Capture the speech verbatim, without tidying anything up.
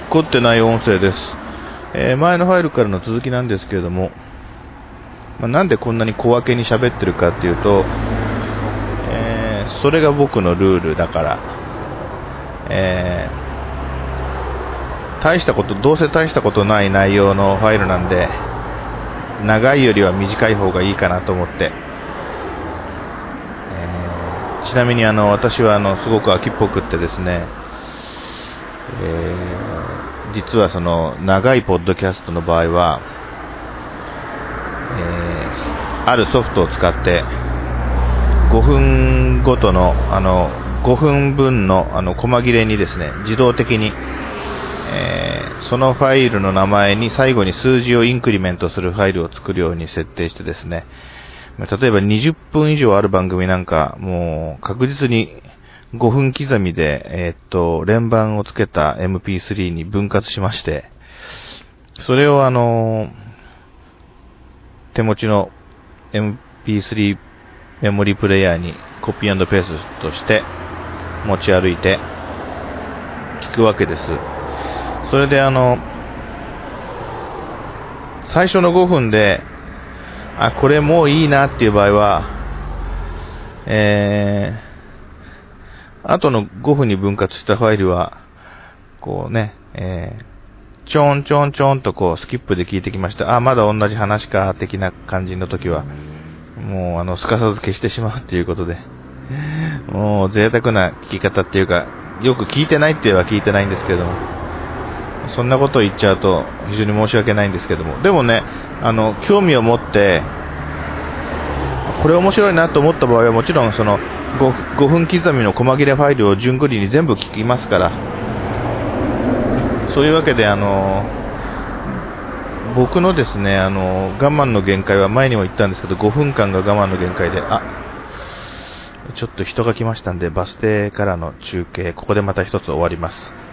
凝ってない音声です。えー、前のファイルからの続きなんですけれども、まあ、なんでこんなに小分けに喋ってるかっていうと、えー、それが僕のルールだから、えー、大したこと、どうせ大したことない内容のファイルなんで、長いよりは短い方がいいかなと思って、えー、ちなみにあの私はあのすごく秋っぽくってですね、えー、実はその長いポッドキャストの場合は、えー、あるソフトを使ってごふんごとのあのごふんぶんのあの細切れにですね、自動的に、えー、そのファイルの名前に最後に数字をインクリメントするファイルを作るように設定してですね、例えばにじゅっぷん以上ある番組なんかもう確実にごふん刻みで、えー、っと連番をつけた エムピースリー に分割しまして、それをあの手持ちの エムピースリー メモリープレイヤーにコピー&ペーストして持ち歩いて聞くわけです。それであの最初のごふんで、あ、これもういいなっていう場合は、えー、あとのごふんに分割したファイルはこうね、えー、ちょんちょんちょんとこうスキップで聞いてきました。あ、まだ同じ話か的な感じの時はもうあのすかさず消してしまうっていうことで、もう贅沢な聞き方っていうか、よく聞いてないって言えば聞いてないんですけれども、そんなことを言っちゃうと非常に申し訳ないんですけども、でもね、あの興味を持ってこれ面白いなと思った場合はもちろんその 5, ごふん刻みの細切れファイルを順繰りに全部聞きますから、そういうわけであの僕のですね、あの我慢の限界は前にも言ったんですけど、ごふんかんが我慢の限界で、あ、ちょっと人が来ましたんでバス停からの中継ここでまた一つ終わります。